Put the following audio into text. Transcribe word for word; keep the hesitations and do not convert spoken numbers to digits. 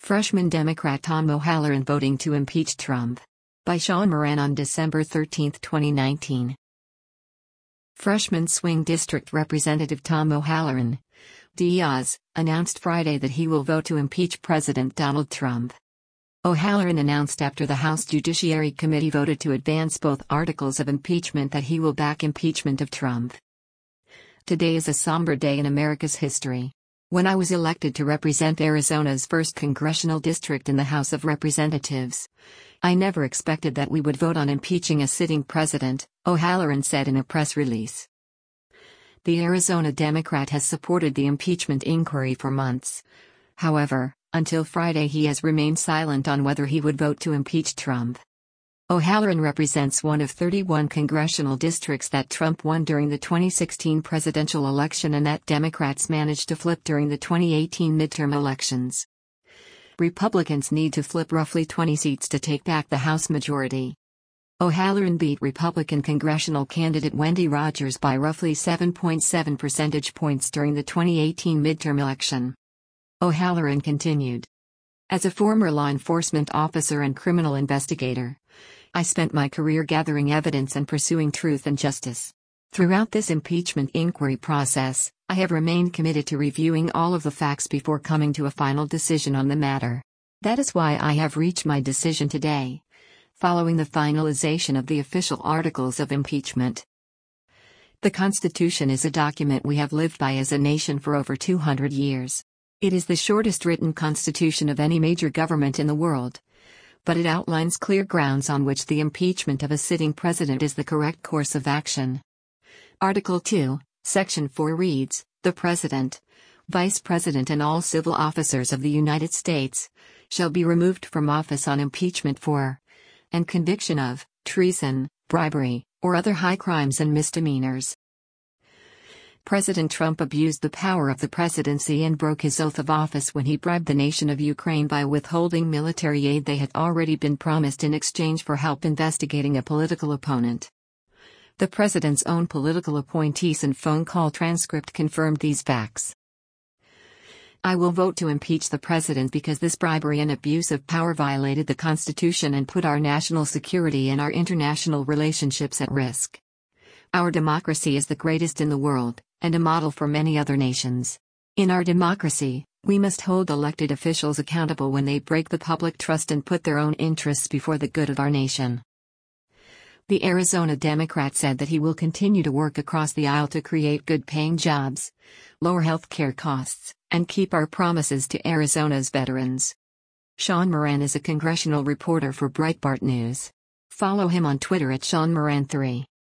Freshman Democrat Tom O'Halloran voting to impeach Trump. By Sean Moran on December thirteenth, twenty nineteen. Freshman swing district representative Tom O'Halloran, D I A S, announced Friday that he will vote to impeach President Donald Trump. O'Halloran announced after the House Judiciary Committee voted to advance both articles of impeachment that he will back impeachment of Trump. Today is a somber day in America's history. When I was elected to represent Arizona's first congressional district in the House of Representatives, I never expected that we would vote on impeaching a sitting president, O'Halloran said in a press release. The Arizona Democrat has supported the impeachment inquiry for months. However, until Friday he has remained silent on whether he would vote to impeach Trump. O'Halloran represents one of thirty-one congressional districts that Trump won during the twenty sixteen presidential election and that Democrats managed to flip during the twenty eighteen midterm elections. Republicans need to flip roughly twenty seats to take back the House majority. O'Halloran beat Republican congressional candidate Wendy Rogers by roughly seven point seven percentage points during the twenty eighteen midterm election. O'Halloran continued. As a former law enforcement officer and criminal investigator, I spent my career gathering evidence and pursuing truth and justice. Throughout this impeachment inquiry process, I have remained committed to reviewing all of the facts before coming to a final decision on the matter. That is why I have reached my decision today, following the finalization of the official articles of impeachment. The Constitution is a document we have lived by as a nation for over two hundred years. It is the shortest written constitution of any major government in the world, but it outlines clear grounds on which the impeachment of a sitting president is the correct course of action. Article two, Section four reads, "The President, Vice President and all civil officers of the United States shall be removed from office on impeachment for, and conviction of, treason, bribery, or other high crimes and misdemeanors." President Trump abused the power of the presidency and broke his oath of office when he bribed the nation of Ukraine by withholding military aid they had already been promised in exchange for help investigating a political opponent. The president's own political appointees and phone call transcript confirmed these facts. I will vote to impeach the president because this bribery and abuse of power violated the Constitution and put our national security and our international relationships at risk. Our democracy is the greatest in the world, and a model for many other nations. In our democracy, we must hold elected officials accountable when they break the public trust and put their own interests before the good of our nation. The Arizona Democrat said that he will continue to work across the aisle to create good-paying jobs, lower health care costs, and keep our promises to Arizona's veterans. Sean Moran is a congressional reporter for Breitbart News. Follow him on Twitter at Sean Moran three.